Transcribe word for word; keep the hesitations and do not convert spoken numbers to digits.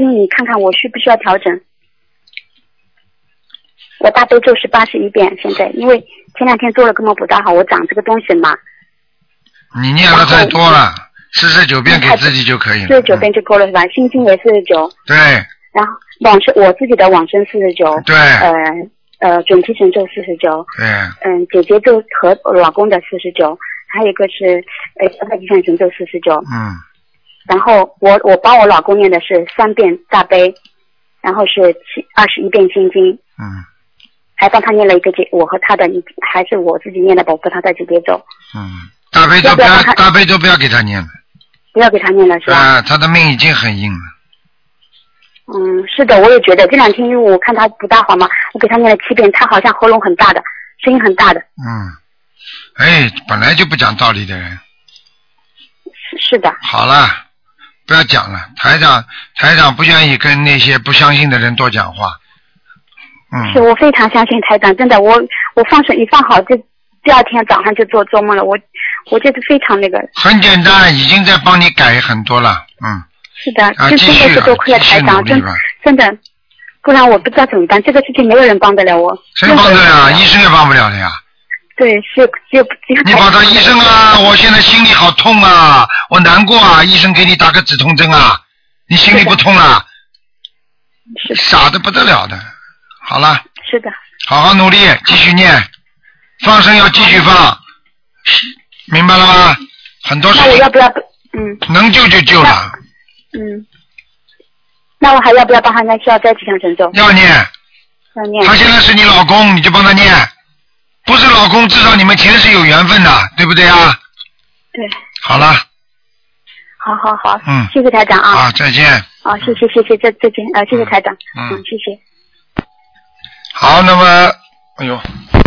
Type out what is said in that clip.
因为你看看我需不需要调整。我大悲咒是八十一遍，现在因为前两天做了根本不大好，我长这个东西嘛。 你念的太多了，四十九遍给自己就可以了。 四十九遍就够了是吧？心经也四十九。 对。 然后往生我自己的往生四十九。 对。 呃呃，准提神咒四十九。 对。 嗯，姐姐咒和老公的四十九，还有一个是呃消灾吉祥神咒四十九。 嗯。 然后我我帮我老公念的是三遍大悲，然后是七二十一遍心经。 嗯。 还帮他念了一个姐，我和他的，还是我自己念的保护他的姐姐咒。 嗯，大悲咒不要，大悲咒不要给他念了。 不要给他念了是吧？ 啊，他的命已经很硬了。 嗯，是的，我也觉得这两天因为我看他不大好嘛，我给他念了七遍，他好像喉咙很大的，声音很大的。 嗯，哎，本来就不讲道理的人。 是是的。 好了，不要讲了，台长台长不愿意跟那些不相信的人多讲话。嗯， 是我非常相信台长，真的，我我放手一放好，就第二天早上就做做梦了，我我就是非常那个。 很简单，已经在帮你改很多了，嗯。 是的， 啊、 就真的是多亏了台长，真真的，不然我不知道怎么办，这个事情没有人帮得了我。 谁帮得了？医生也帮不了的呀。 对，是就就。 你把他医生啊，我现在心里好痛啊，我难过啊，医生给你打个止痛针啊，你心里不痛了？ 是傻得不得了的。好了， 是的， 好好努力，继续念，放生要继续放，明白了吗？很多事情。 那我要不要？嗯。 能救就救了。 嗯。那我还要不要帮他念消灾吉祥神咒？ 要念。 要念。 他现在是你老公，你就帮他念；不是老公，至少你们前世有缘分的，对不对啊？ 对。 好了。 好好好。 嗯。 谢谢台长啊。 啊，再见。 啊，谢谢谢谢，再再见啊，谢谢台长。 嗯。 嗯，谢谢。 好，那么，哎呦。